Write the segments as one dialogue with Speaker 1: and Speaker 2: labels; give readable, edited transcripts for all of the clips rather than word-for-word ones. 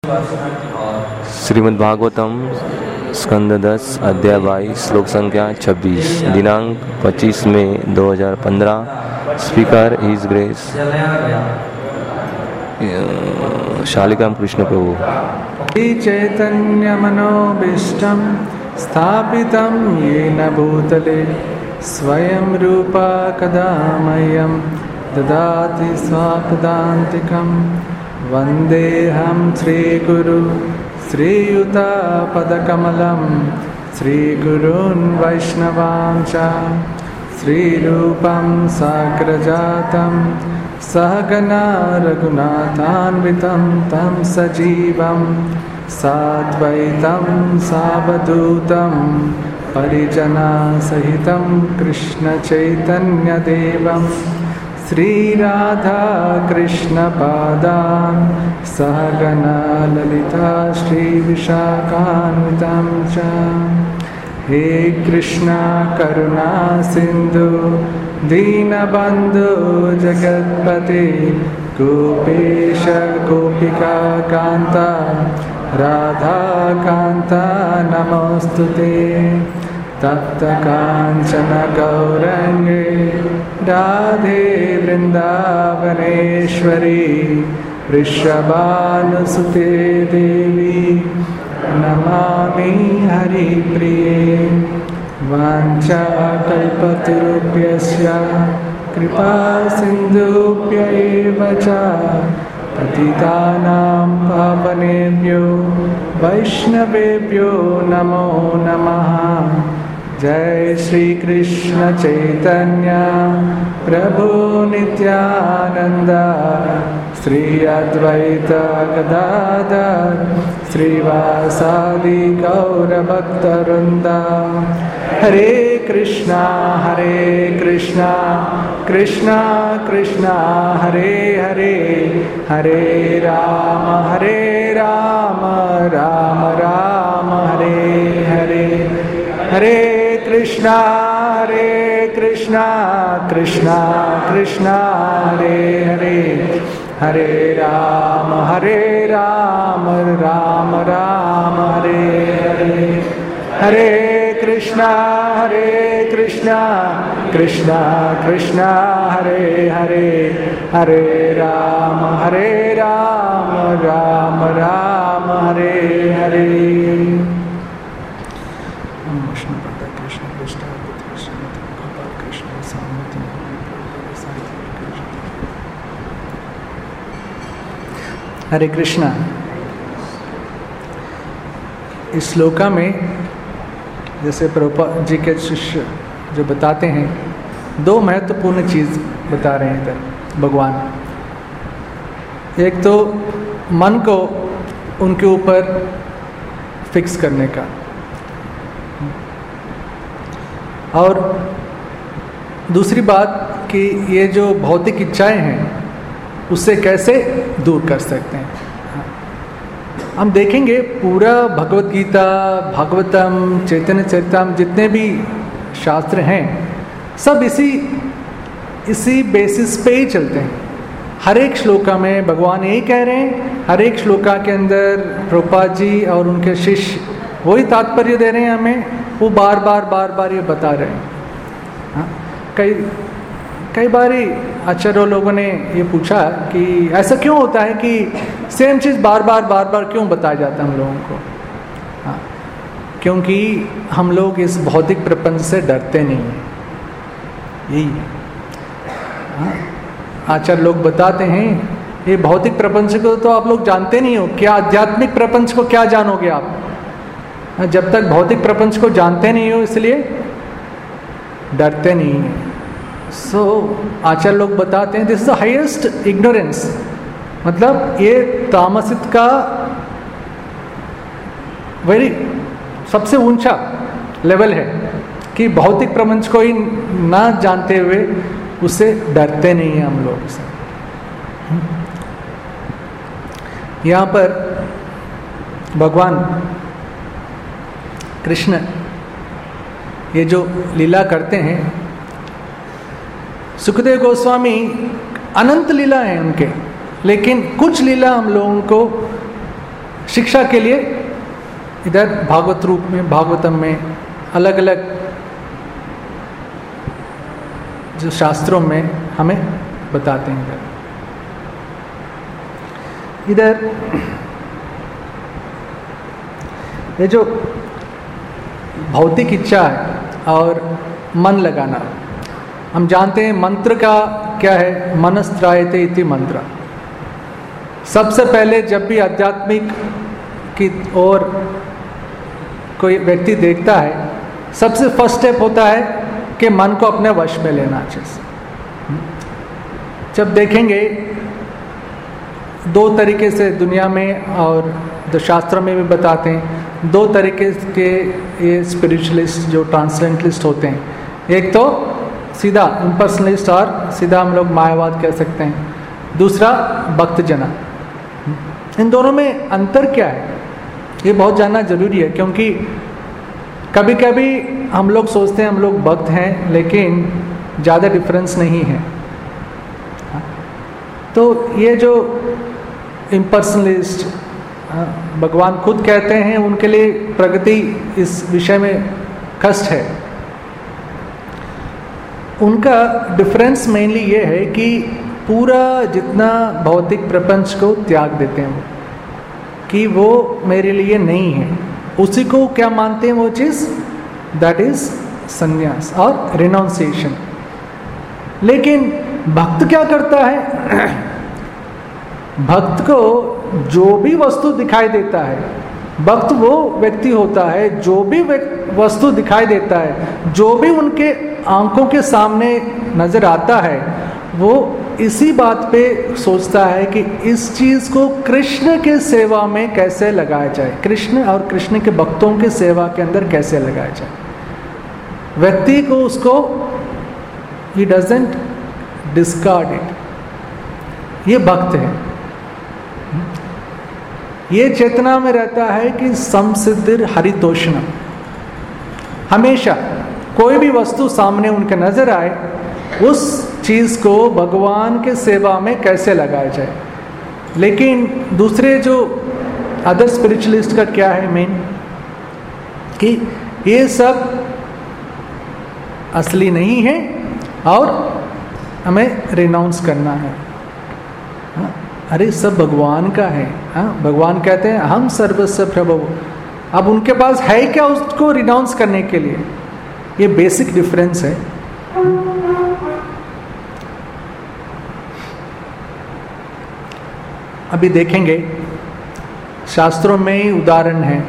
Speaker 1: श्रीमद्भागवतम स्कंद 10 अध्याय 22 श्लोक संख्या 26 दिनांक 25 मई 2015। Speaker His Grace Shaligram Krishna Prabhu.
Speaker 2: Chaitanya मनोभीष्टं स्थापितं येन भूतले स्वयं रूपा कदा मह्यं ददाति स्वापदान्तिकं वन्देऽहं श्रीगुरु श्रीयुतापदकमलं श्रीगुरून् वैष्णवांश्च श्रीरूपं साग्रजातं सहगना रघुनाथान्वितं तं सजीवं साद्वैतं सावधूतं परिजनसहितं कृष्णचैतन्यदेवं श्रीराधा कृष्णपादान् सहगना ललिता श्रीविशाखान्वितं च। हे कृष्णा करुणा सिंधु दीनबंधु जगत्पते गोपेश गोपिका कांता राधा कांता नमोस्तुते। तप्त कांचन गौरंगे राधे वृंदावनेश्वरी वृषभानुसुते देवी नमामि हरिप्रिये। वाञ्छाकल्पतरुभ्यश्च कृपा सिन्धुभ्यैव च पतितानां पावनेभ्यो वैष्णवेभ्यो नमो नमः। जय श्री कृष्ण चैतन्य प्रभु नित्यानंद श्री अद्वैत गदाधर श्रीवासादि गौरभक्तवृंद। हरे कृष्णा कृष्णा कृष्णा हरे हरे, हरे राम राम राम हरे हरे। हरे कृष्णा कृष्णा कृष्णा हरे हरे, हरे राम राम राम हरे हरे। हरे कृष्णा कृष्णा कृष्णा हरे हरे, हरे राम राम राम हरे हरे। हरे कृष्णा। इस श्लोका में जैसे प्रभुपाद जी के शिष्य जो बताते हैं, दो महत्वपूर्ण चीज़ बता रहे हैं इधर भगवान। एक तो मन को उनके ऊपर फिक्स करने का, और दूसरी बात कि ये जो भौतिक इच्छाएं हैं उससे कैसे दूर कर सकते हैं। हम देखेंगे पूरा भगवत गीता, भागवतम, चैतन्य चरितम, जितने भी शास्त्र हैं सब इसी बेसिस पे ही चलते हैं। हर एक श्लोका में भगवान यही कह रहे हैं, हर एक श्लोका के अंदर प्रभुपाद जी और उनके शिष्य वही तात्पर्य दे रहे हैं हमें, वो बार बार ये बता रहे हैं। कई बारी आचार्य लोगों ने ये पूछा कि ऐसा क्यों होता है कि सेम चीज़ बार बार क्यों बताया जाता है हम लोगों को। क्योंकि हम लोग इस भौतिक प्रपंच से डरते नहीं हैं, यही है। आचार्य लोग बताते हैं ये भौतिक प्रपंच को तो आप लोग जानते नहीं हो, क्या आध्यात्मिक प्रपंच को क्या जानोगे आप? जब तक भौतिक प्रपंच को जानते नहीं हो इसलिए डरते नहीं हैं। सो आचार्य लोग बताते हैं this is the highest ignorance, मतलब ये तामसिक का सबसे ऊंचा लेवल है कि भौतिक प्रपंच को ही ना जानते हुए उससे डरते नहीं हैं हम लोग से। यहाँ पर भगवान कृष्ण ये जो लीला करते हैं, सुखदेव गोस्वामी अनंत लीला है उनके, लेकिन कुछ लीला हम लोगों को शिक्षा के लिए इधर भागवत रूप में, भागवतम में अलग अलग जो शास्त्रों में हमें बताते हैं। इधर ये जो भौतिक इच्छा है और मन लगाना, हम जानते हैं मंत्र का क्या है, मनस्त्रायते इति मंत्र। सबसे पहले जब भी आध्यात्मिक की ओर कोई व्यक्ति देखता है, सबसे फर्स्ट स्टेप होता है कि मन को अपने वश में लेना अच्छे से। जब देखेंगे दो तरीके से दुनिया में और जो शास्त्रों में भी बताते हैं, दो तरीके के ये स्पिरिचुअलिस्ट जो ट्रांसेंडेंटलिस्ट होते हैं, एक तो सीधा इम्पर्सनलिस्ट और सीधा हम लोग मायावाद कह सकते हैं, दूसरा भक्तजना। इन दोनों में अंतर क्या है, ये बहुत जानना जरूरी है, क्योंकि कभी कभी हम लोग सोचते हैं हम लोग भक्त हैं, लेकिन ज़्यादा डिफरेंस नहीं है। तो ये जो इम्पर्सनलिस्ट, भगवान खुद कहते हैं उनके लिए प्रगति इस विषय में कष्ट है। उनका डिफरेंस मेनली ये है कि पूरा जितना भौतिक प्रपंच को त्याग देते हैं वो, कि वो मेरे लिए नहीं है, उसी को क्या मानते हैं वो चीज़, दैट इज संन्यास और रिनाउंसिएशन। लेकिन भक्त क्या करता है, भक्त को जो भी वस्तु दिखाई देता है, भक्त वो व्यक्ति होता है जो भी वस्तु दिखाई देता है, जो भी उनके आंखों के सामने नजर आता है, वो इसी बात पे सोचता है कि इस चीज़ को कृष्ण के सेवा में कैसे लगाया जाए, कृष्ण और कृष्ण के भक्तों के सेवा के अंदर कैसे लगाया जाए। व्यक्ति को उसको he doesn't discard it। ये भक्त है, ये चेतना में रहता है कि समसिद्धिर हरितोषणम, हमेशा कोई भी वस्तु सामने उनके नजर आए, उस चीज़ को भगवान के सेवा में कैसे लगाया जाए। लेकिन दूसरे जो अदर स्पिरिचुअलिस्ट का क्या है मेन, कि ये सब असली नहीं है और हमें रिनाउंस करना है। अरे सब भगवान का है। भगवान कहते हैं हम सर्वस्व प्रभु। अब उनके पास है क्या उसको रिनाउंस करने के लिए? ये बेसिक डिफरेंस है। अभी देखेंगे शास्त्रों में ही उदाहरण है।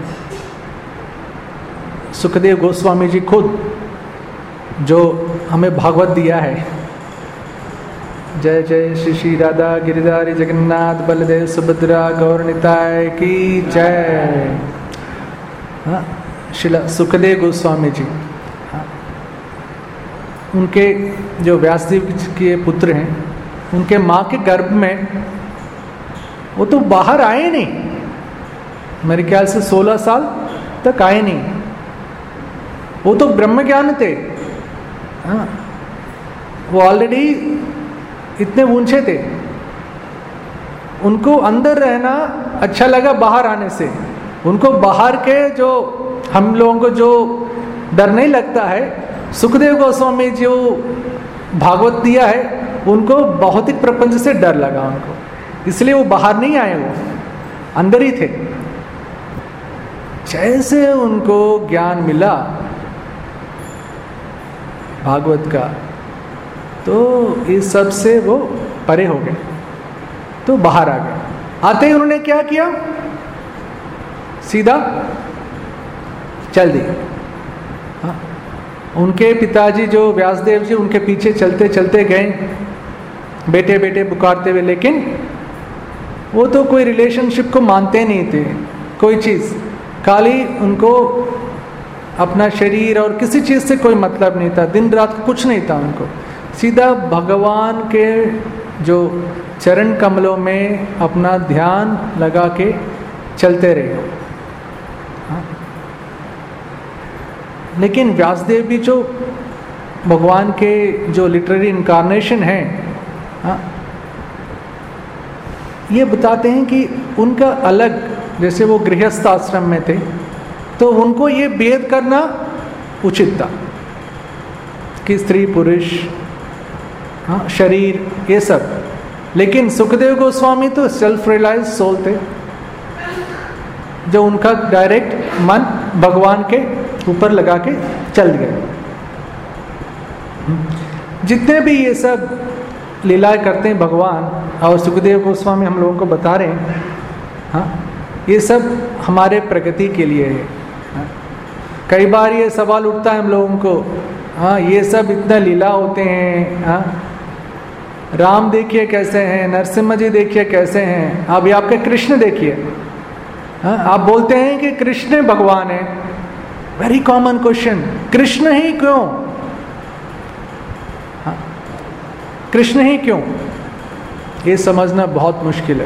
Speaker 2: सुखदेव गोस्वामी जी खुद जो हमें भागवत दिया है, जय जय श्री श्री राधा गिरिधारी जगन्नाथ बलदेव सुभद्रा गौर निताय की जय। शिला सुखदेव गोस्वामी जी, उनके जो व्यासदेव के पुत्र हैं, उनके माँ के गर्भ में वो तो बाहर आए नहीं, मेरे ख्याल से 16 साल तक आए नहीं। वो तो ब्रह्म ज्ञान थे, वो ऑलरेडी इतने ऊंचे थे, उनको अंदर रहना अच्छा लगा बाहर आने से। उनको बाहर के जो हम लोगों को जो डर नहीं लगता है, सुखदेव गोस्वामी जो भागवत दिया है उनको भौतिक प्रपंच से डर लगा उनको, इसलिए वो बाहर नहीं आए, वो अंदर ही थे। जैसे उनको ज्ञान मिला भागवत का, तो इस सब से वो परे हो गए, तो बाहर आ गए। आते ही उन्होंने क्या किया, सीधा चल दिए। हाँ, उनके पिताजी जो व्यासदेव जी, उनके पीछे चलते चलते गए, बेटे बेटे पुकारते हुए, लेकिन वो तो कोई रिलेशनशिप को मानते नहीं थे, कोई चीज़, खाली उनको अपना शरीर और किसी चीज़ से कोई मतलब नहीं था, दिन रात कुछ नहीं था उनको। सीधा भगवान के जो चरण कमलों में अपना ध्यान लगा के चलते रहे। हाँ? लेकिन व्यासदेव भी जो भगवान के जो लिटरेरी इनकारनेशन है, हाँ, ये बताते हैं कि उनका अलग जैसे वो गृहस्थ आश्रम में थे, तो उनको ये भेद करना उचित था कि स्त्री पुरुष, हाँ, शरीर, ये सब। लेकिन सुखदेव गोस्वामी तो सेल्फ रियलाइज सोल थे, जो उनका डायरेक्ट मन भगवान के ऊपर लगा के चल गए। जितने भी ये सब लीलाएं करते हैं भगवान, और सुखदेव गोस्वामी हम लोगों को बता रहे हैं, हाँ, ये सब हमारे प्रगति के लिए है। हाँ, कई बार ये सवाल उठता है हम लोगों को, हाँ, ये सब इतना लीला होते हैं, हाँ, राम देखिए कैसे हैं, नरसिम्हा जी देखिए कैसे हैं, अभी आपके कृष्ण देखिए, हाँ, आप बोलते हैं कि कृष्ण भगवान है। वेरी कॉमन क्वेश्चन, कृष्ण ही क्यों? हाँ, कृष्ण ही क्यों? ये समझना बहुत मुश्किल है।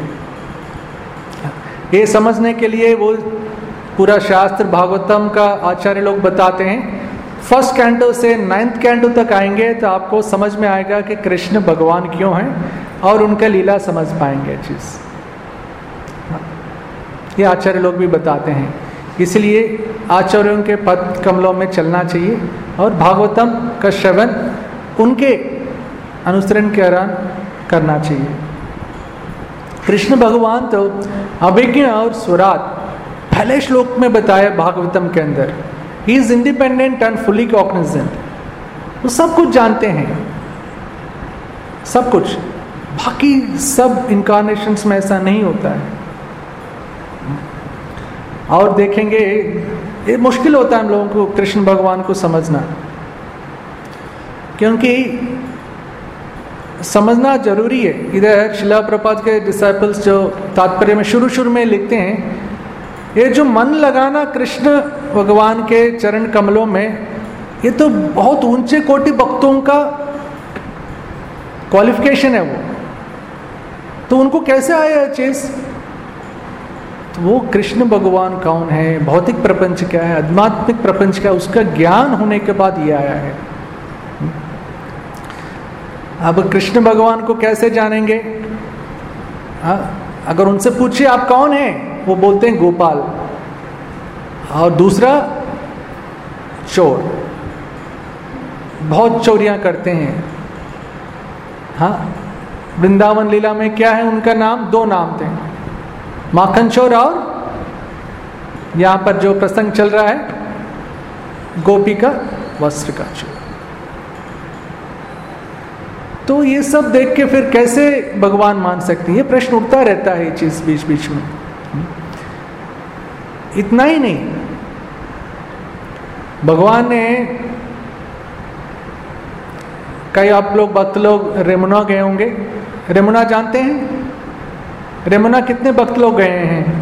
Speaker 2: ये समझने के लिए वो पूरा शास्त्र भागवतम का आचार्य लोग बताते हैं, फर्स्ट कैंटो से 9th कैंटो तक आएंगे तो आपको समझ में आएगा कि कृष्ण भगवान क्यों हैं, और उनका लीला समझ पाएंगे चीज़। ये आचार्य लोग भी बताते हैं। इसलिए आचार्यों के पद कमलों में चलना चाहिए और भागवतम का श्रवण उनके अनुसरण के आराम करना चाहिए। कृष्ण भगवान तो अभिज्ञ और स्वराट पहले श्लोक में बताया भागवतम के अंदर, he is independent and fully cognizant. वो सब कुछ जानते हैं, सब कुछ। बाकी सब इनकारनेशंस में ऐसा नहीं होता है। और देखेंगे ये मुश्किल होता है हम लोगों को कृष्ण भगवान को समझना, क्योंकि समझना जरूरी है। इधर शिला प्रपात के डिसाइपल्स जो तात्पर्य में शुरू में लिखते हैं, ये जो मन लगाना कृष्ण भगवान के चरण कमलों में, ये तो बहुत ऊंचे कोटि भक्तों का क्वालिफिकेशन है। वो तो उनको कैसे आया है चीज? तो वो कृष्ण भगवान कौन है, भौतिक प्रपंच क्या है, आध्यात्मिक प्रपंच क्या है, उसका ज्ञान होने के बाद ये आया है। अब कृष्ण भगवान को कैसे जानेंगे? अगर उनसे पूछिए आप कौन हैं, वो बोलते हैं गोपाल, और दूसरा चोर, बहुत चोरियां करते हैं। हाँ, वृंदावन लीला में क्या है उनका नाम? 2 नाम थे, माखन चोर और यहां पर जो प्रसंग चल रहा है गोपी का वस्त्र का चोर। तो ये सब देख के फिर कैसे भगवान मान सकते हैं? ये प्रश्न उठता रहता है, ये चीज बीच बीच में। इतना ही नहीं, भगवान ने, कई आप लोग भक्त लोग रेमुना गए होंगे। रेमुना जानते हैं? रेमुना कितने भक्त लोग गए हैं?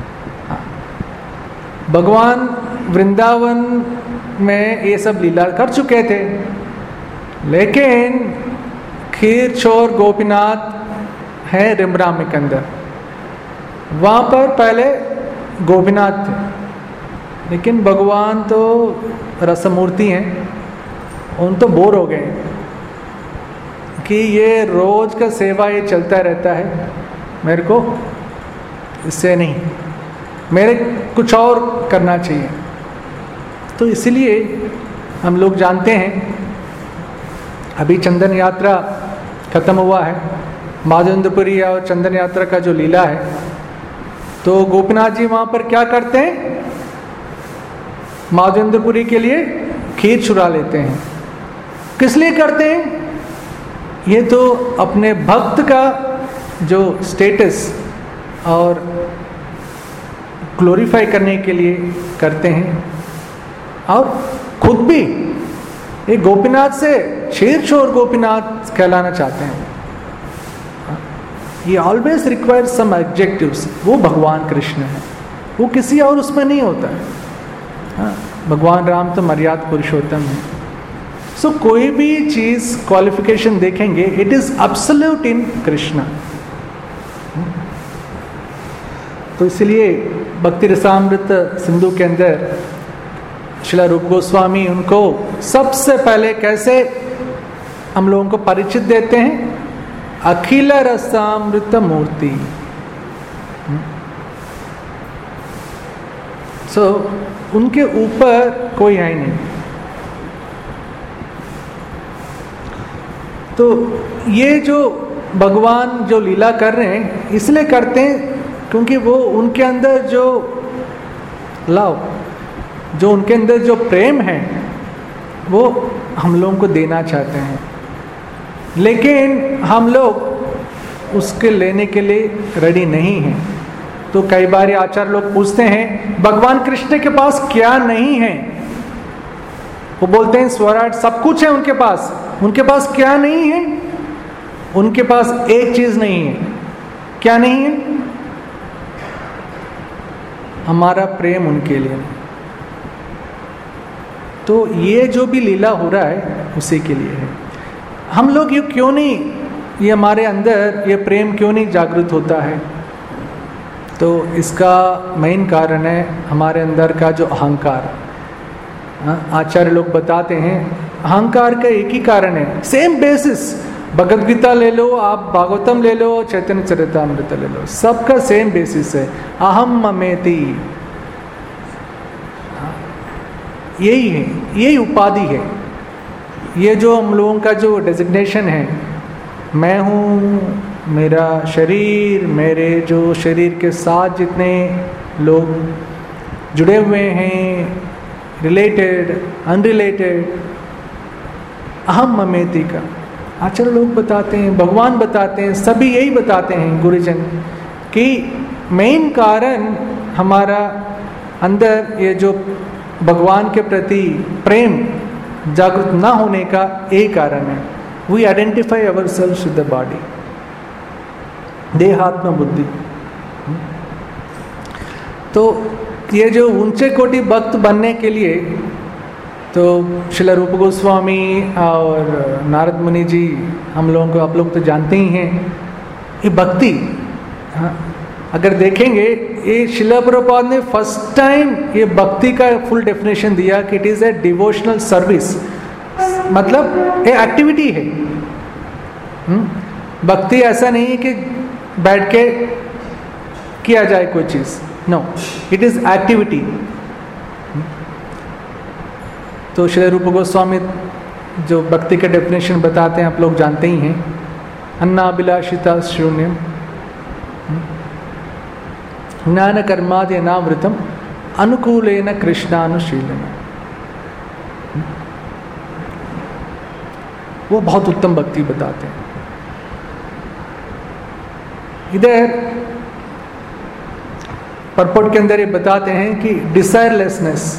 Speaker 2: भगवान वृंदावन में ये सब लीला कर चुके थे, लेकिन खीर चोर गोपीनाथ है रेमुना में के अंदर, वहाँ पर पहले गोपीनाथ थे, लेकिन भगवान तो रसमूर्ति हैं, उन तो बोर हो गए कि ये रोज का सेवा ये चलता रहता है, मेरे को इससे नहीं, मेरे कुछ और करना चाहिए। तो इसलिए हम लोग जानते हैं, अभी चंदन यात्रा खत्म हुआ है, माधवेंद्रपुरी और चंदन यात्रा का जो लीला है, तो गोपीनाथ जी वहाँ पर क्या करते हैं? माधवेंद्रपुरी के लिए खीर चुरा लेते हैं। किस लिए करते हैं? ये तो अपने भक्त का जो स्टेटस और ग्लोरीफाई करने के लिए करते हैं, और खुद भी ये गोपीनाथ से शेर चोर गोपीनाथ कहलाना चाहते हैं। ये ऑलवेज रिक्वायर सम एडजेक्टिव्स। वो भगवान कृष्ण है, वो किसी और उसमें नहीं होता है। हाँ, भगवान राम तो मर्याद पुरुषोत्तम है। सो कोई भी चीज क्वालिफिकेशन देखेंगे, it is absolute in Krishna. तो इसलिए भक्ति रसामृत सिंधु के अंदर श्रील रूप गोस्वामी उनको सबसे पहले कैसे हम लोगों को परिचित देते हैं? अखिल रसामृत मूर्ति। सो उनके ऊपर कोई है नहीं। तो ये जो भगवान जो लीला कर रहे हैं इसलिए करते हैं क्योंकि वो उनके अंदर जो लव, जो उनके अंदर जो प्रेम है वो हम लोगों को देना चाहते हैं, लेकिन हम लोग उसके लेने के लिए रेडी नहीं हैं। तो कई बार आचार्य लोग पूछते हैं भगवान कृष्ण के पास क्या नहीं है? वो बोलते हैं स्वराट सब कुछ है उनके पास, उनके पास क्या नहीं है? उनके पास एक चीज नहीं है। क्या नहीं है? हमारा प्रेम उनके लिए। तो ये जो भी लीला हो रहा है उसी के लिए है। हम लोग ये क्यों नहीं, ये हमारे अंदर ये प्रेम क्यों नहीं जागृत होता है? तो इसका मेन कारण है हमारे अंदर का जो अहंकार। आचार्य लोग बताते हैं अहंकार का एक ही कारण है, सेम बेसिस। भगवद गीता ले लो, आप भागवतम ले लो, चैतन्य चरितामृत ले लो, सबका सेम बेसिस है, अहम ममेति। यही है, यही उपाधि है। ये जो हम लोगों का जो डेजिग्नेशन है, मैं हूँ, मेरा शरीर, मेरे जो शरीर के साथ जितने लोग जुड़े हुए हैं, रिलेटेड अनरिलेटेड, अहम ममेति का आचार्य लोग बताते हैं, भगवान बताते हैं, सभी यही बताते हैं गुरुजन कि मेन कारण हमारा अंदर ये जो भगवान के प्रति प्रेम जागृत ना होने का एक कारण है। We identify our self with the body, देहात्म बुद्धि। तो ये जो ऊंचे कोटि भक्त बनने के लिए तो श्रील रूप गोस्वामी और नारद मुनि जी, हम लोगों को आप लोग तो जानते ही हैं, ये भक्ति। हाँ, अगर देखेंगे ये श्रील प्रभुपाद ने फर्स्ट टाइम ये भक्ति का फुल डेफिनेशन दिया कि it is a devotional service, मतलब ये एक्टिविटी है। भक्ति ऐसा नहीं है कि बैठ के किया जाए कोई चीज़, नो, इट इज़ एक्टिविटी। तो श्री रूप गोस्वामी जो भक्ति का डेफिनेशन बताते हैं आप लोग जानते ही हैं, अन्नाभिलाषिता शून्यम ज्ञान कर्मादि अनावृतम अनुकूलेन कृष्णानुशीलन। वो बहुत उत्तम भक्ति बताते हैं। इधर परपोर्ट के अंदर ये बताते हैं कि डिजायरलेसनेस,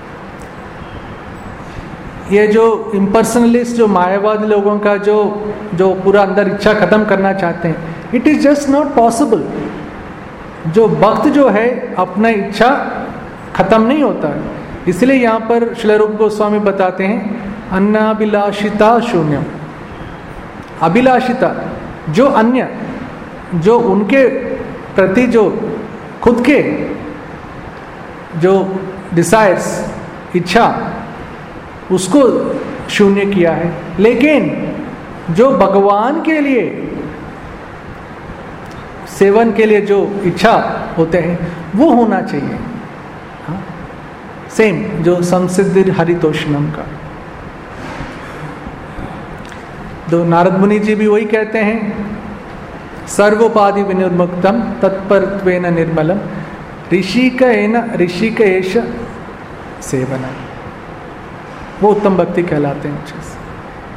Speaker 2: ये जो इम्पर्सनलिस्ट, जो मायावादी लोगों का जो पूरा अंदर इच्छा खत्म करना चाहते हैं, it is just not possible. जो भक्त जो है अपना इच्छा खत्म नहीं होता है। इसलिए यहाँ पर श्रील रूप गोस्वामी बताते हैं अन्नाभिलाषिता शून्यम। अभिलाषिता जो अन्य, जो उनके प्रति जो खुद के जो डिजायर्स, इच्छा, उसको शून्य किया है, लेकिन जो भगवान के लिए सेवन के लिए जो इच्छा होते हैं वो होना चाहिए। हाँ? सेम जो संसिद्धि हरितोषणम का, तो नारद मुनि जी भी वही कहते हैं, सर्वोपाधि विनिर्मुक्तम तत्परत्वेन निर्मलम ऋषिकेश सेवनम। वो उत्तम भक्ति कहलाते हैं। अच्छे से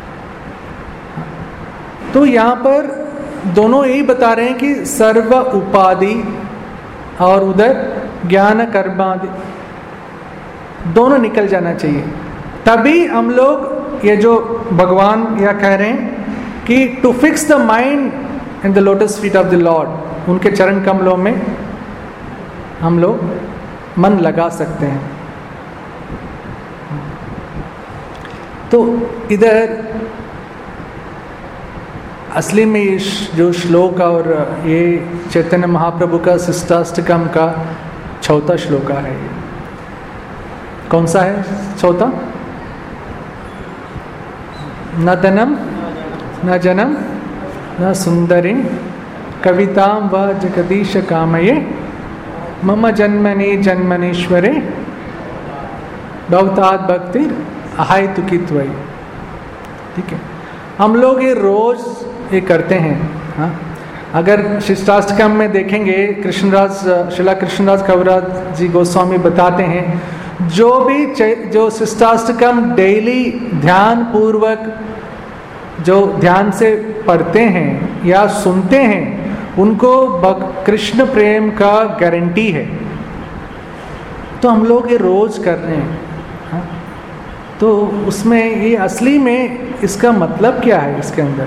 Speaker 2: तो यहाँ पर दोनों यही बता रहे हैं कि सर्व उपाधि और उधर ज्ञान कर्मादि दोनों निकल जाना चाहिए, तभी हम लोग ये जो भगवान या कह रहे हैं कि to fix the mind in the lotus feet of the Lord, उनके चरण कमलों में हम लोग मन लगा सकते हैं। तो इधर असली में ये जो श्लोक और ये चैतन्य महाप्रभु का शिष्टाष्टकम का चौथा श्लोक है। कौन सा है चौथा? न धनम न जनम न सुंदरी कविताम व जगदीश कामये मम जन्मनि जन्मनीश्वरे भवतात् भक्तिर् अहेतुकी त्वयि। ठीक है, हम लोग ये रोज ये करते हैं। हाँ, अगर शिष्टाष्टकम में देखेंगे शिला कृष्णदास कविराज जी गोस्वामी बताते हैं, जो शिष्टाष्टकम डेली ध्यान पूर्वक जो ध्यान से पढ़ते हैं या सुनते हैं, उनको कृष्ण प्रेम का गारंटी है। तो हम लोग ये रोज कर रहे हैं। हाँ? तो उसमें ये असली में इसका मतलब क्या है इसके अंदर?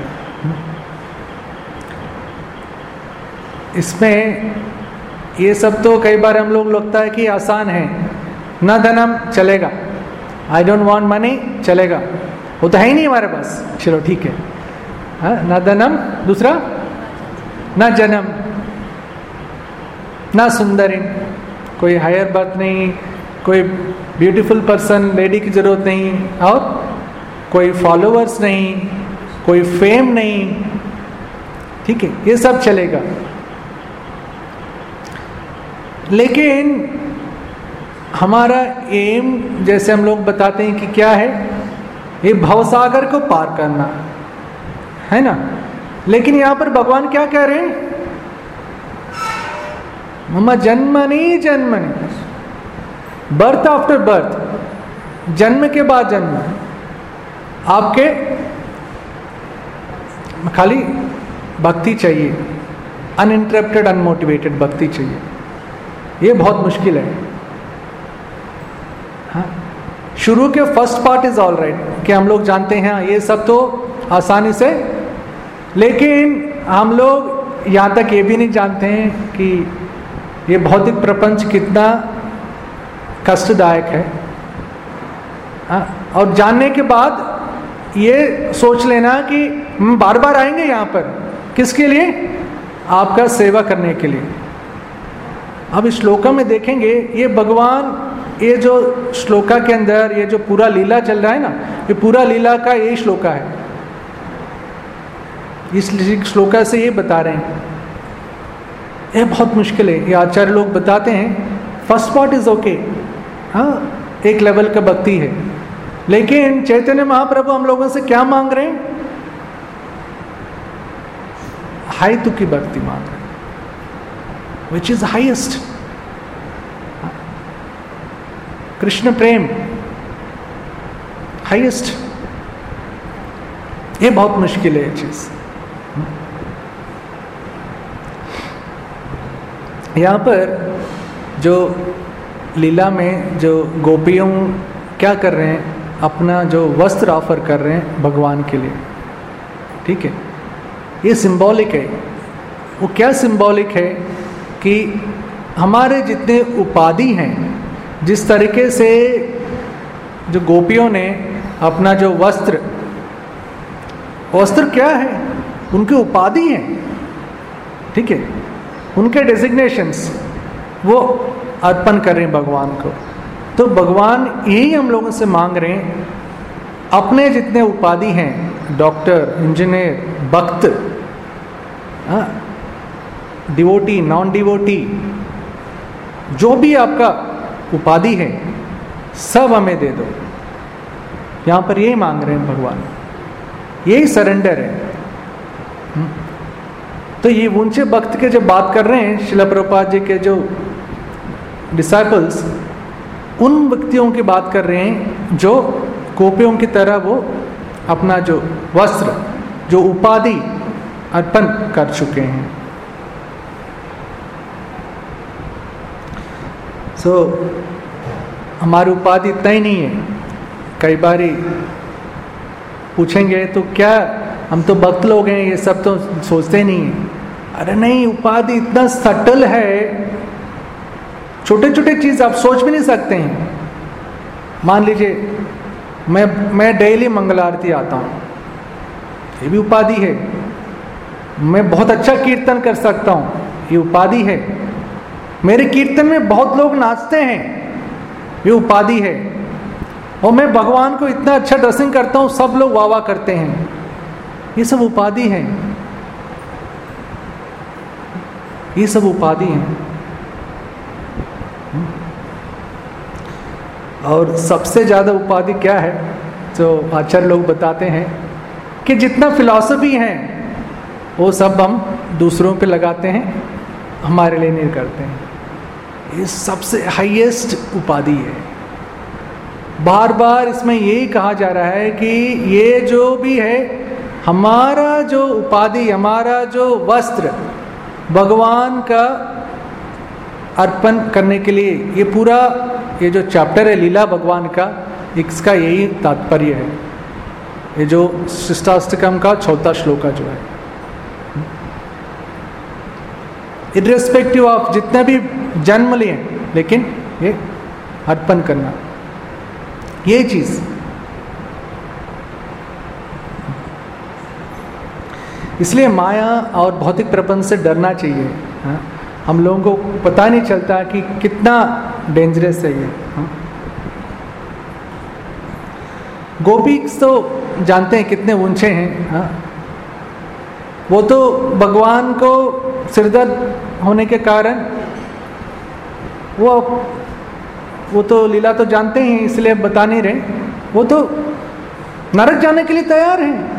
Speaker 2: इसमें ये सब तो कई बार हम लोग लगता है कि आसान है, न धनम चलेगा, आई डोंट वांट मनी चलेगा, वो तो है ही नहीं हमारे पास, चलो ठीक है। हाँ, न धनम, दूसरा न जन्म, न सुंदरी, कोई हायर बर्थ नहीं, कोई ब्यूटीफुल पर्सन लेडी की जरूरत नहीं, और कोई फॉलोअर्स नहीं, कोई फेम नहीं। ठीक है, ये सब चलेगा। लेकिन हमारा एम, जैसे हम लोग बताते हैं कि क्या है, ये भवसागर को पार करना है ना। लेकिन यहां पर भगवान क्या कह रहे हैं? मम जन्मनि जन्मनि, बर्थ आफ्टर बर्थ, जन्म के बाद जन्म, आपके खाली भक्ति चाहिए, अनइंटरप्टेड अनमोटिवेटेड भक्ति चाहिए। ये बहुत मुश्किल है। हाँ, शुरू के first part is all right, कि हम लोग जानते हैं ये सब तो आसानी से, लेकिन हम लोग यहाँ तक ये भी नहीं जानते हैं कि ये भौतिक प्रपंच कितना कष्टदायक है। हाँ, और जानने के बाद ये सोच लेना कि हम बार बार आएंगे यहाँ पर, किसके लिए? आपका सेवा करने के लिए। अब इस श्लोका में देखेंगे, ये भगवान, ये जो श्लोका के अंदर ये जो पूरा लीला चल रहा है ना, ये पूरा लीला का यही श्लोका है। इस श्लोका से ये बता रहे हैं। ये बहुत मुश्किल है, ये आचार्य लोग बताते हैं। फर्स्ट पार्ट इज ओके, हाँ, एक लेवल का भक्ति है, लेकिन चैतन्य महाप्रभु हम लोगों से क्या मांग रहे हैं? हाइतु की भक्ति मांग रहे हैं, which is highest. कृष्ण प्रेम हाईएस्ट। ये बहुत मुश्किल है ये चीज। यहाँ पर जो लीला में जो गोपियों क्या कर रहे हैं, अपना जो वस्त्र ऑफर कर रहे हैं भगवान के लिए। ठीक है, ये सिंबॉलिक है। वो क्या सिंबॉलिक है कि हमारे जितने उपाधि हैं, जिस तरीके से जो गोपियों ने अपना जो वस्त्र क्या है? उनकी उपाधि हैं। ठीक है, उनके डेजिग्नेशंस वो अर्पण कर रहे हैं भगवान को। तो भगवान यही हम लोगों से मांग रहे हैं, अपने जितने उपाधि हैं, डॉक्टर, इंजीनियर, भक्त, डिवोटी, नॉन डिवोटी, जो भी आपका उपाधि है, सब हमें दे दो। यहां पर यही मांग रहे हैं भगवान, यही सरेंडर है। तो ये ऊंचे भक्त के जब बात कर रहे हैं, श्रील प्रभुपाद जी के जो डिसाइपल्स, उन व्यक्तियों की बात कर रहे हैं जो गोपियों की तरह वो अपना जो वस्त्र, जो उपाधि अर्पण कर चुके हैं। हमारी उपाधि इतना ही नहीं है। कई बार पूछेंगे तो क्या हम तो भक्त लोग हैं, ये सब तो सोचते नहीं हैं। अरे नहीं, उपाधि इतना सटल है, छोटे छोटे चीज आप सोच भी नहीं सकते हैं। मान लीजिए मैं डेली मंगल आरती आता हूँ, ये भी उपाधि है। मैं बहुत अच्छा कीर्तन कर सकता हूँ, ये उपाधि है। मेरे कीर्तन में बहुत लोग नाचते हैं, ये उपाधि है। और मैं भगवान को इतना अच्छा ड्रेसिंग करता हूँ, सब लोग वाह वाह करते हैं, ये सब उपाधि है। ये सब उपाधि हैं। और सबसे ज़्यादा उपाधि क्या है, जो आचार्य लोग बताते हैं कि जितना फिलॉसफी है वो सब हम दूसरों पे लगाते हैं, हमारे लिए नहीं करते हैं। ये सबसे हाईएस्ट उपाधि है। बार बार इसमें यही कहा जा रहा है कि ये जो भी है, हमारा जो उपाधि, हमारा जो वस्त्र भगवान का अर्पण करने के लिए, ये पूरा ये जो चैप्टर है लीला भगवान का, इसका यही तात्पर्य है। ये जो शिष्टाष्टकम का 4था श्लोका जो है, इर्रेस्पेक्टिव ऑफ जितने भी जन्म लिए, लेकिन ये अर्पण करना, ये चीज। इसलिए माया और भौतिक प्रपंच से डरना चाहिए। हाँ? हम लोगों को पता नहीं चलता कि कितना डेंजरस है ये। हाँ? गोपीस तो जानते हैं कितने ऊंचे हैं। हाँ? वो तो भगवान को सिरदर्द होने के कारण वो तो लीला तो जानते हैं, इसलिए बता नहीं रहे। वो तो नरक जाने के लिए तैयार हैं।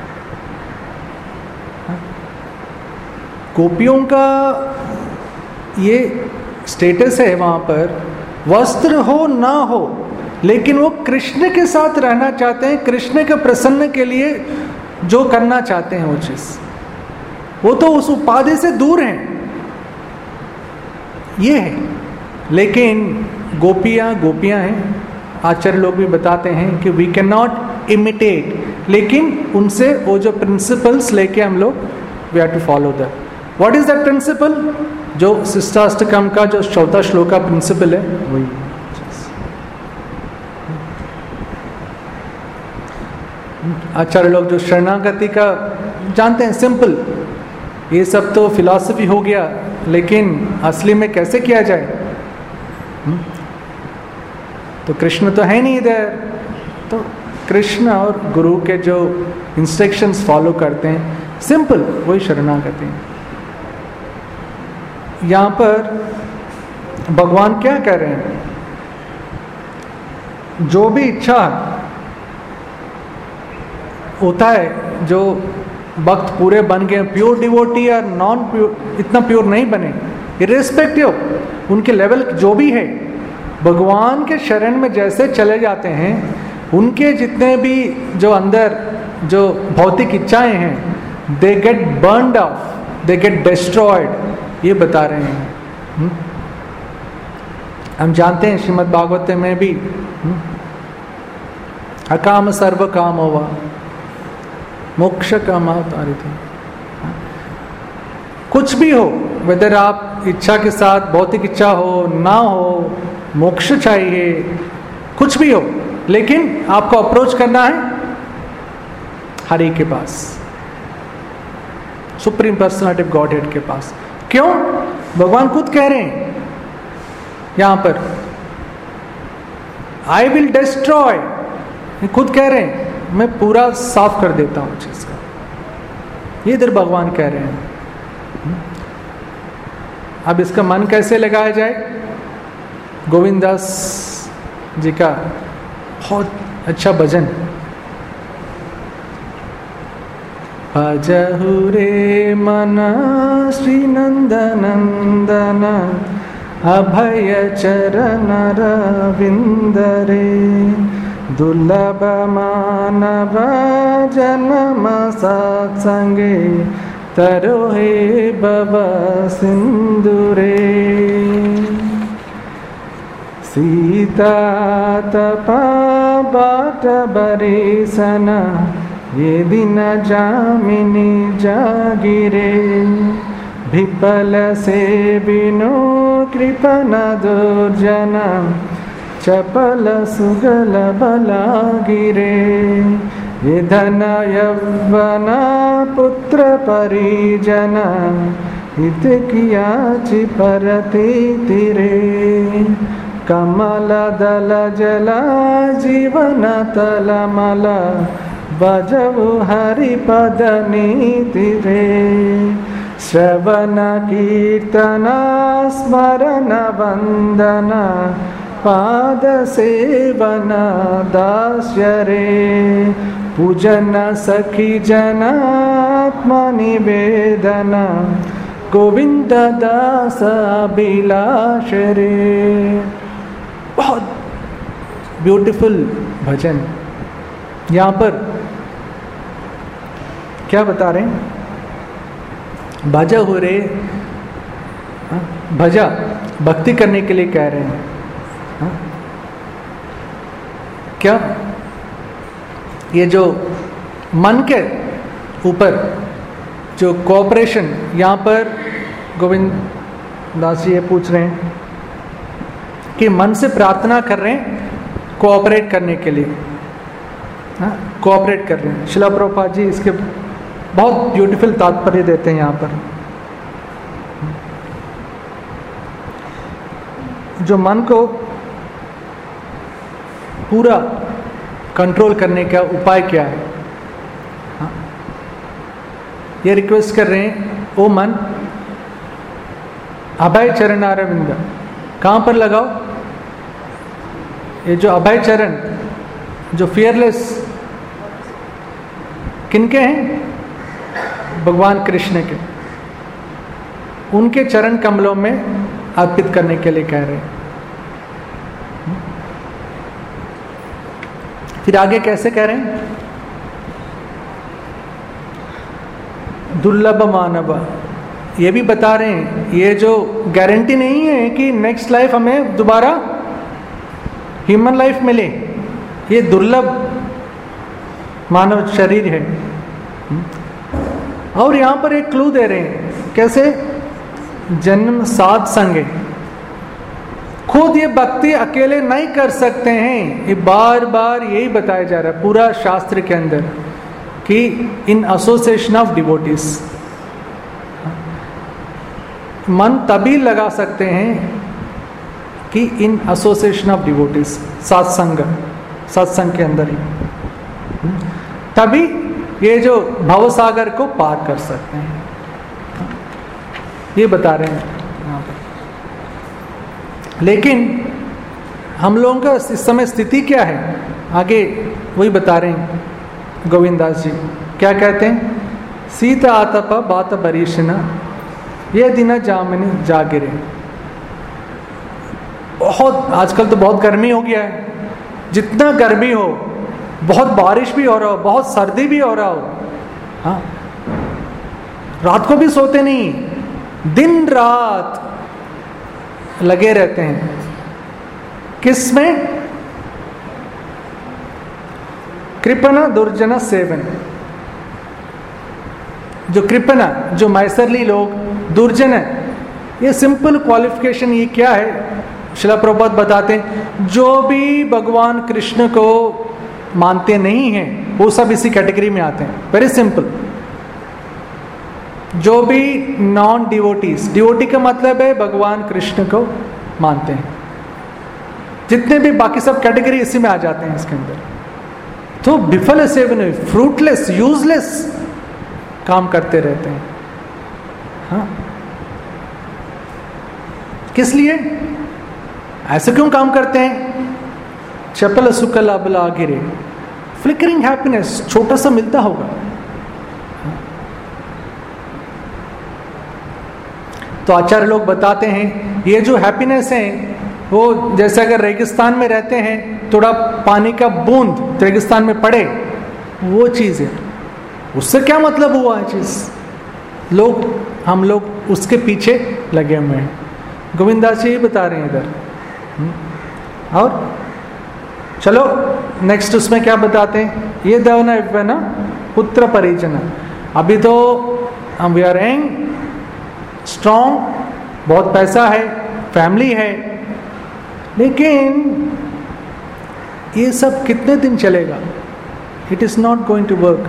Speaker 2: गोपियों का ये स्टेटस है वहां पर, वस्त्र हो ना हो, लेकिन वो कृष्ण के साथ रहना चाहते हैं, कृष्ण के प्रसन्न के लिए जो करना चाहते हैं वो चीज, वो तो उस उपाधि से दूर हैं। ये है। लेकिन गोपियां हैं। आचार्य लोग भी बताते हैं कि वी कैन नॉट इमिटेट, लेकिन उनसे वो जो प्रिंसिपल्स लेके हम लोग we have to follow that. What is that principle? जो शिष्टाष्टकम का जो 4था श्लोक का प्रिंसिपल है वही। आचार्य लोग जो शरणागति का जानते हैं, सिंपल, ये सब तो फिलॉसफी हो गया, लेकिन असली में कैसे किया जाए? तो कृष्ण तो है नहीं इधर, तो कृष्ण और गुरु के जो इंस्ट्रक्शंस फॉलो करते हैं, सिंपल, वही शरणागति। यहाँ पर भगवान क्या कह रहे हैं? जो भी इच्छा होता है, जो भक्त पूरे बन गए, प्योर डिवोटी या नॉन प्योर, इतना प्योर नहीं बने, इर्रेस्पेक्टिव उनके लेवल जो भी है, भगवान के शरण में जैसे चले जाते हैं, उनके जितने भी जो अंदर जो भौतिक इच्छाएं हैं, they get burned off, they get destroyed, ये बता रहे हैं। हम जानते हैं श्रीमद् भागवत में भी अकाम सर्व काम हुआ, मोक्ष काम अवतारित। कुछ भी हो, वेदर आप इच्छा के साथ, भौतिक इच्छा हो ना हो, मोक्ष चाहिए, कुछ भी हो, लेकिन आपको अप्रोच करना है हरि के पास, सुप्रीम पर्सनालिटी ऑफ गॉडहेड के पास। क्यों? भगवान खुद कह रहे हैं यहां पर, आई विल डिस्ट्रॉय, खुद कह रहे हैं मैं पूरा साफ कर देता हूं चीज का, ये इधर भगवान कह रहे हैं। अब इसका मन कैसे लगाया जाए? गोविंदास जी का बहुत अच्छा भजन, भजहु रे मन श्री नंदनंदन, अभय चरण रविंद रे, दुर्लभ मानव जन्म सत्संगे, तरोहे भव सिंधुरे। सीता तपा बाट बरिसन, ये दिन जामिनी जागिरे, विपल से बिनु कृपन दुर्जन, चपल सुगल बलागिरे। ये धन यौवन पुत्र परिजन, हित किया चिपरती तिरे। कमल दल जला जीवन तलमल, बजऊ हरिपद नीति रे। श्रवण कीर्तन स्मरण वंदन, पाद सेवन दास्य रे, पूजन सखी जनात्मा निवेदन, गोविंद दास अभिलाष रे। बहुत ब्यूटीफुल भजन। यहाँ पर क्या बता रहे हैं? भजा हो रे, भजा भक्ति करने के लिए कह रहे हैं। क्या ये जो मन के ऊपर जो कोऑपरेशन, यहाँ पर गोविंद दास जी ये पूछ रहे हैं कि मन से प्रार्थना कर रहे हैं कोऑपरेट करने के लिए, कोऑपरेट कर रहे हैं। शिला प्रभुपाद जी इसके बहुत ब्यूटीफुल तात्पर्य देते हैं यहाँ पर। जो मन को पूरा कंट्रोल करने का उपाय क्या है? ये रिक्वेस्ट कर रहे हैं, ओ मन अभय चरण अरविंद, कहाँ पर लगाओ? ये जो अभय चरण, जो फियरलेस, किनके हैं? भगवान कृष्ण के। उनके चरण कमलों में अर्पित करने के लिए कह रहे हैं। फिर आगे कैसे कह रहे हैं? दुर्लभ मानव, ये भी बता रहे हैं ये जो गारंटी नहीं है कि नेक्स्ट लाइफ हमें दोबारा ह्यूमन लाइफ मिले, ये दुर्लभ मानव शरीर है। और यहाँ पर एक क्लू दे रहे हैं, कैसे? जन्म साध संग है। खुद ये भक्ति अकेले नहीं कर सकते हैं, ये बार बार यही बताया जा रहा है पूरा शास्त्र के अंदर कि इन एसोसिएशन ऑफ डिवोटीज। मन तभी लगा सकते हैं कि इन एसोसिएशन ऑफ डिवोटीज, सत्संग के अंदर ही, तभी ये जो भवसागर को पार कर सकते हैं। ये बता रहे हैं यहाँ पर। लेकिन हम लोगों का इस समय स्थिति क्या है, आगे वही बता रहे हैं गोविंद दास जी। क्या कहते हैं? सीता आतप बात बरीशना, ये दिन जामनी जागिरे। बहुत आजकल तो बहुत गर्मी हो गया है, जितना गर्मी हो, बहुत बारिश भी हो रहा हो, बहुत सर्दी भी हो रहा हो, हाँ, रात को भी सोते नहीं, दिन रात लगे रहते हैं। किस में? कृपणा दुर्जन सेवन। जो कृपणा, जो मैसरली लोग, दुर्जन है, ये सिंपल क्वालिफिकेशन ये क्या है? श्रील प्रभुपाद बताते हैं, जो भी भगवान कृष्ण को मानते नहीं हैं वो सब इसी कैटेगरी में आते हैं। Very simple. जो भी नॉन डिवोटीज, डिवोटी का मतलब है भगवान कृष्ण को मानते हैं, जितने भी बाकी सब कैटेगरी इसी में आ जाते हैं इसके अंदर। तो विफल सेवन, फ्रूटलेस, यूजलेस काम करते रहते हैं। हाँ, किस लिए ऐसे क्यों काम करते हैं? चपल सुकल अबला गिरे, फ्लिकरिंग हैप्पीनेस छोटा सा मिलता होगा। तो आचार्य लोग बताते हैं ये जो हैप्पीनेस है वो जैसे अगर रेगिस्तान में रहते हैं, थोड़ा पानी का बूंद रेगिस्तान में पड़े, वो चीज़ है। उससे क्या मतलब हुआ है चीज़? हम लोग उसके पीछे लगे हुए हैं। गोविंदास जी बता रहे हैं इधर। और चलो नेक्स्ट उसमें क्या बताते हैं? ये देवना इवना पुत्र परिजन। अभी तो हम वी आर यंग, स्ट्रॉन्ग, बहुत पैसा है, फैमिली है, लेकिन ये सब कितने दिन चलेगा? It is not going to work.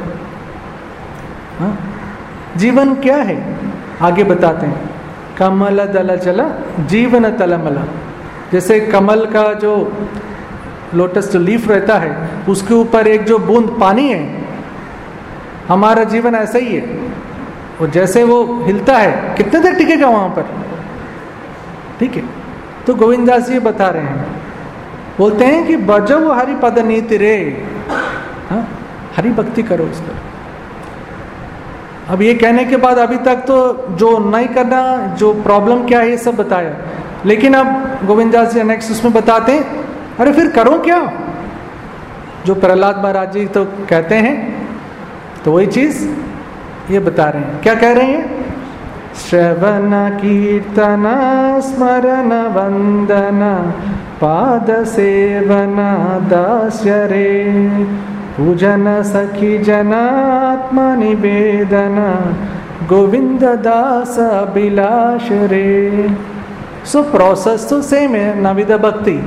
Speaker 2: जीवन क्या है? आगे बताते हैं, कमल दल चला जीवन तलमला। जैसे कमल का जो लोटस जो लीफ रहता है, उसके ऊपर एक जो बूंद पानी है, हमारा जीवन ऐसा ही है। और जैसे वो हिलता है, कितने देर टिकेगा वहां पर? ठीक है। तो गोविंदास जी बता रहे हैं बोलते हैं कि बजो हरि पद नीति रे, हाँ, हरि भक्ति करो उसका। अब ये कहने के बाद अभी तक तो जो नहीं करना, जो प्रॉब्लम क्या है ये सब बताया, लेकिन अब गोविंद दास जी नेक्स्ट उसमें बताते हैं अरे फिर करो क्या, जो प्रहलाद महाराज जी तो कहते हैं, तो वही चीज ये बता रहे हैं। क्या कह रहे हैं? श्रवण कीर्तन स्मरण वंदन पाद सेवन दास्य रे, पूजन सखी जनात्म निवेदन गोविंद दास अभिलाष रे। सो प्रोसेस तो सेम है, नविद भक्ति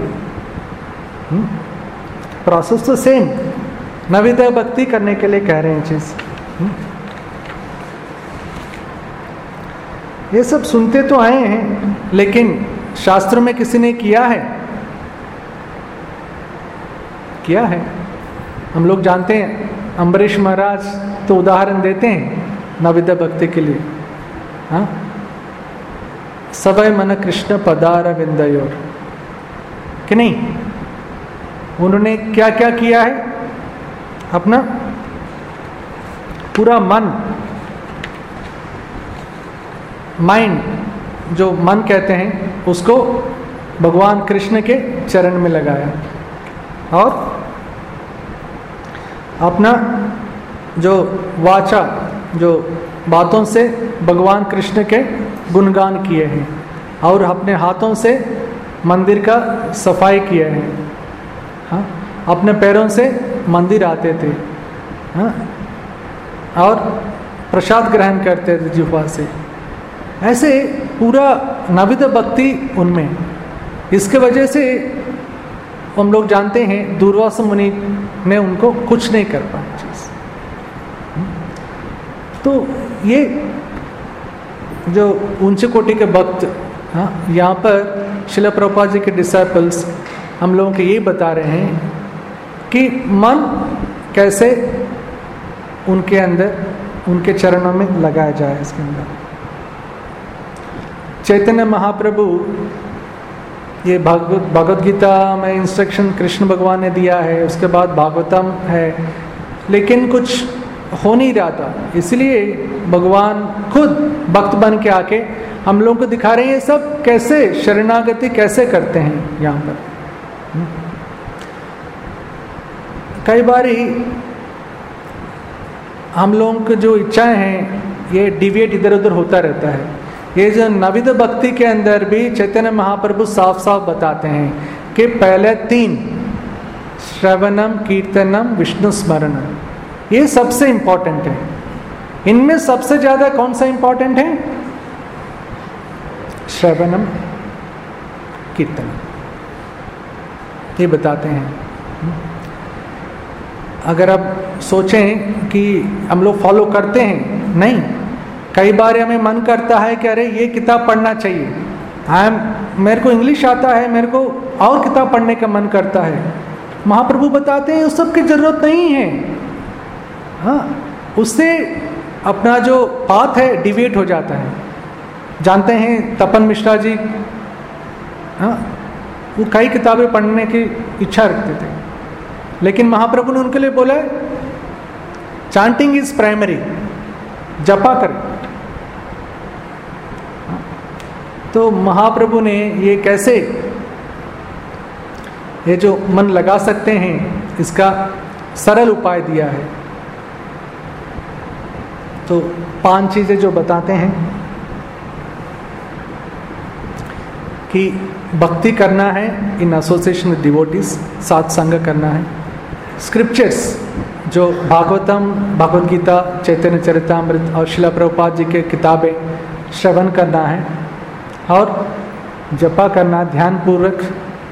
Speaker 2: प्रोसेस तो सेम, नविद भक्ति करने के लिए कह रहे हैं चीज। ये सब सुनते तो आए हैं, लेकिन शास्त्र में किसी ने किया है? किया है? हम लोग जानते हैं, अम्बरीश महाराज तो उदाहरण देते हैं नविद भक्ति के लिए। हाँ, सवय मन कृष्ण पदार विंदयोर, कि नहीं? उन्होंने क्या क्या किया है? अपना पूरा मन, माइंड जो मन कहते हैं, उसको भगवान कृष्ण के चरण में लगाया, और अपना जो वाचा, जो बातों से भगवान कृष्ण के गुणगान किए हैं, और अपने हाथों से मंदिर का सफाई किए हैं। हाँ, अपने पैरों से मंदिर आते थे, हाँ, और प्रसाद ग्रहण करते थे जिह्वा से। ऐसे पूरा नविद भक्ति उनमें। इसके वजह से हम लोग जानते हैं दूर्वासा मुनि ने उनको कुछ नहीं कर पाया चीज। तो ये जो ऊंचे कोटि के भक्त, हाँ, यहाँ पर श्रील प्रभुपाद जी के डिसाइपल्स हम लोगों को ये बता रहे हैं कि मन कैसे उनके अंदर, उनके चरणों में लगाया जाए। इसके अंदर चैतन्य महाप्रभु, ये भगवत गीता में इंस्ट्रक्शन कृष्ण भगवान ने दिया है, उसके बाद भागवतम है, लेकिन कुछ हो नहीं रहा था, इसलिए भगवान खुद भक्त बन के आके हम लोगों को दिखा रहे हैं ये सब कैसे शरणागति कैसे करते हैं। यहाँ पर कई बार हम लोगों की जो इच्छाएं हैं ये डिविएट इधर उधर होता रहता है। ये जो नविद भक्ति के अंदर भी चैतन्य महाप्रभु साफ साफ बताते हैं कि पहले 3 श्रवणम कीर्तनम विष्णु स्मरणम, ये सबसे इंपॉर्टेंट है। इनमें सबसे ज्यादा कौन सा इंपॉर्टेंट है? श्रवणम कीर्तनम, ये बताते हैं। अगर आप सोचें कि हम लोग फॉलो करते हैं, नहीं, कई बार हमें मन करता है कि अरे ये किताब पढ़ना चाहिए, मेरे को इंग्लिश आता है, मेरे को और किताब पढ़ने का मन करता है। महाप्रभु बताते हैं उस सब की जरूरत नहीं है। हाँ, उससे अपना जो पाथ है डिविएट हो जाता है। जानते हैं तपन मिश्रा जी, हाँ, वो कई किताबें पढ़ने की इच्छा रखते थे, लेकिन महाप्रभु ने उनके लिए बोला चांटिंग इज प्राइमरी, जपा करें। तो महाप्रभु ने ये कैसे ये जो मन लगा सकते हैं इसका सरल उपाय दिया है। तो 5 चीजें जो बताते हैं कि भक्ति करना है इन एसोसिएशन विद डिवोटीज, साथ संग करना है। स्क्रिप्चर्स जो भागवतम, भगवद गीता, चैतन्य चरितामृत और श्रील प्रभुपाद जी के किताबें श्रवण करना है, और जपा करना ध्यान पूर्वक।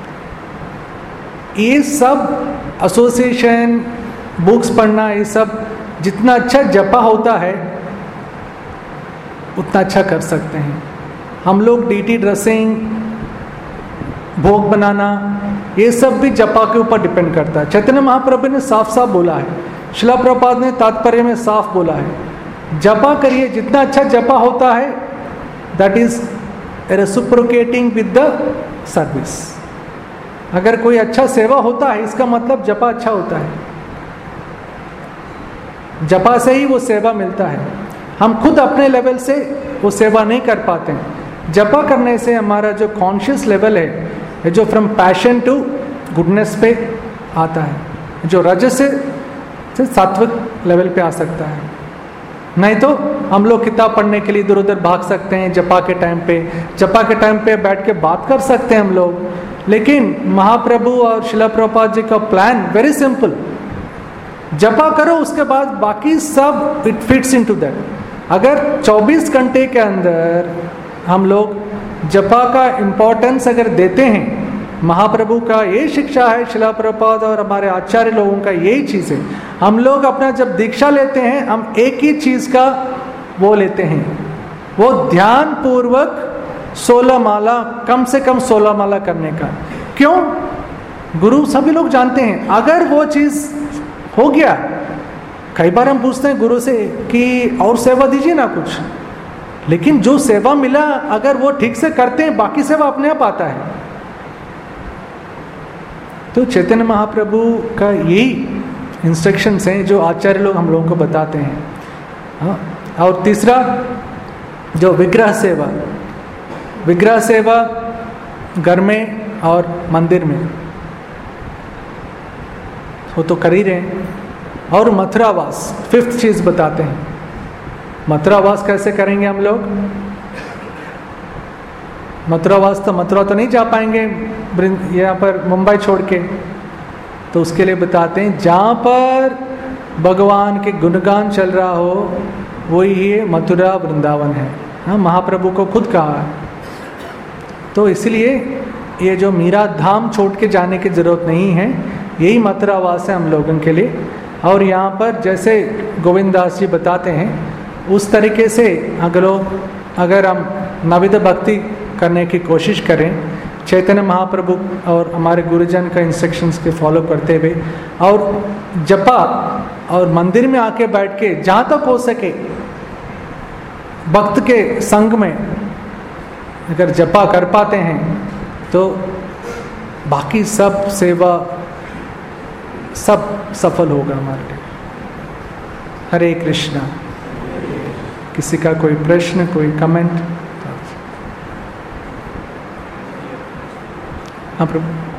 Speaker 2: ये सब एसोसिएशन, बुक्स पढ़ना, ये सब जितना अच्छा जपा होता है उतना अच्छा कर सकते हैं। हम लोग डीटी ड्रेसिंग, भोग बनाना, ये सब भी जपा के ऊपर डिपेंड करता है। चैतन्य महाप्रभु ने साफ साफ बोला है, श्रील प्रभुपाद ने तात्पर्य में साफ बोला है, जपा करिए। जितना अच्छा जपा होता है that is reciprocating with the service. अगर कोई अच्छा सेवा होता है इसका मतलब जपा अच्छा होता है, जपा से ही वो सेवा मिलता है। हम खुद अपने लेवल से वो सेवा नहीं कर पाते हैं। जपा करने से हमारा जो कॉन्शियस लेवल है, जो फ्रॉम पैशन टू गुडनेस पे आता है, जो रजस से सात्विक लेवल पे आ सकता है। नहीं तो हम लोग किताब पढ़ने के लिए इधर उधर भाग सकते हैं जपा के टाइम पे, जपा के टाइम पे बैठ के बात कर सकते हैं हम लोग, लेकिन महाप्रभु और शिला प्रभुपाद जी का प्लान वेरी सिंपल, जपा करो उसके बाद बाकी सब इट फिट्स इनटू दैट। अगर 24 घंटे के अंदर हम लोग जपा का इम्पोर्टेंस अगर देते हैं, महाप्रभु का यही शिक्षा है, शिला प्रभुपाद और हमारे आचार्य लोगों का यही चीज़ है। हम लोग अपना जब दीक्षा लेते हैं हम एक ही चीज़ का वो लेते हैं, वो ध्यान पूर्वक 16 माला, कम से कम 16 माला करने का। क्यों? गुरु सभी लोग जानते हैं, अगर वो चीज़ हो गया, कई बार हम पूछते हैं गुरु से कि और सेवा दीजिए ना कुछ, लेकिन जो सेवा मिला अगर वो ठीक से करते हैं बाकी सेवा अपने आप आता है। तो चैतन्य महाप्रभु का यही इंस्ट्रक्शंस हैं जो आचार्य लोग हम लोगों को बताते हैं। हाँ, और तीसरा जो विग्रह सेवा, विग्रह सेवा घर में और मंदिर में वो तो कर ही रहे हैं। और मथुरावास, 5th चीज़ बताते हैं। मथुरावास कैसे करेंगे हम लोग? मथुरावास तो मथुरा तो नहीं जा पाएंगे यहाँ पर मुंबई छोड़ के, तो उसके लिए बताते हैं जहाँ पर भगवान के गुणगान चल रहा हो वही ये मथुरा वृंदावन है। हाँ, महाप्रभु को खुद कहा है। तो इसलिए ये जो मीरा धाम छोड़ के जाने की ज़रूरत नहीं है, यही मथुरावास है हम लोगों के लिए। और यहाँ पर जैसे गोविंद दास जी बताते हैं उस तरीके से अगर हम नविद भक्ति करने की कोशिश करें, चैतन्य महाप्रभु और हमारे गुरुजन का इंस्ट्रक्शंस के फॉलो करते हुए, और जपा और मंदिर में आके बैठ के जहाँ तक हो सके भक्त के संग में अगर जपा कर पाते हैं तो बाकी सब सेवा सब सफल होगा हमारे लिए। हरे कृष्णा। किसी का कोई प्रश्न, कोई कमेंट? हाँ प्रभु।